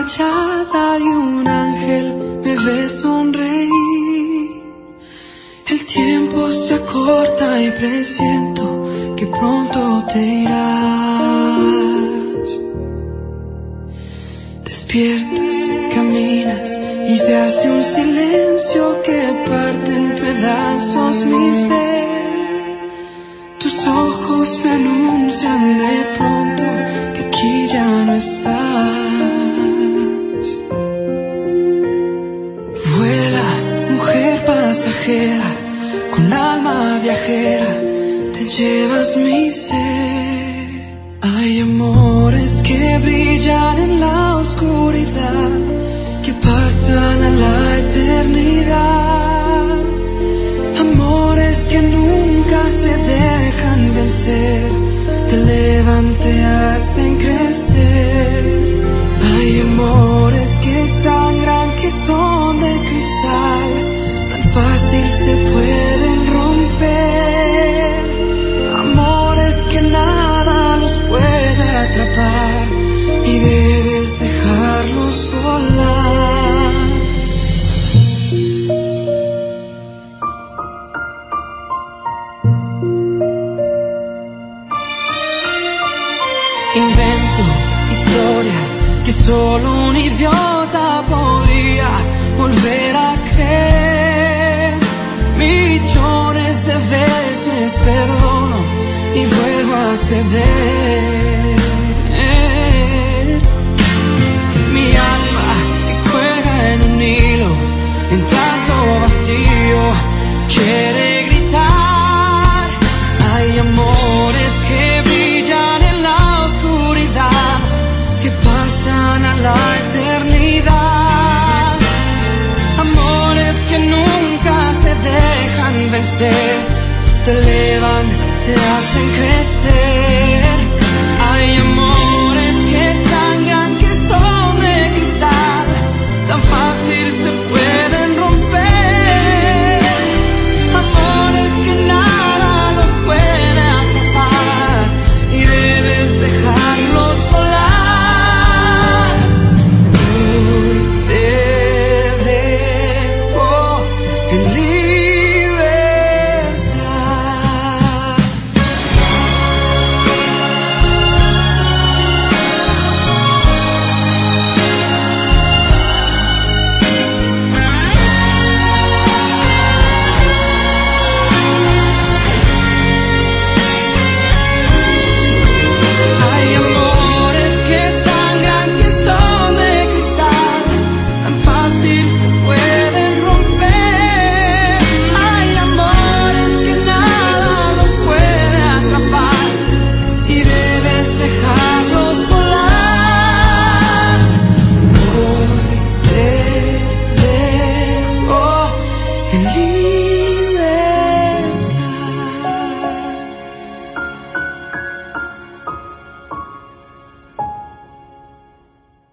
fachada y un ángel me ve sonreír. El tiempo se acorta y presiento que pronto te irás. Despiertas, caminas y se hace un silencio que parte en pedazos mi fe. Tus ojos me anuncian de pronto que aquí ya no estás. Vuela, mujer pasajera, con alma viajera, te llevas mi ser. Hay amores que brillan en la oscuridad, que pasan a la eternidad. Amores que nunca se dejan vencer, te elevan, te hacen crecer. Hay amores que sangran, que son de cristal, tan fácil se pueden romper. Amores que nada los puede atrapar y debes dejarlos volar. Invento historias que solo un idiota podría volver a creer. Millones de veces perdono y vuelvo a ceder. Mi alma que cuelga en un hilo, en tanto vacío, quiere gritar. Hay amores que brillan en la oscuridad, que pasan a la eternidad. Amores que nunca se dejan vencer, te elevan, te hacen crecer. Hay amores que sangran, que son de cristal, tan fácil se puede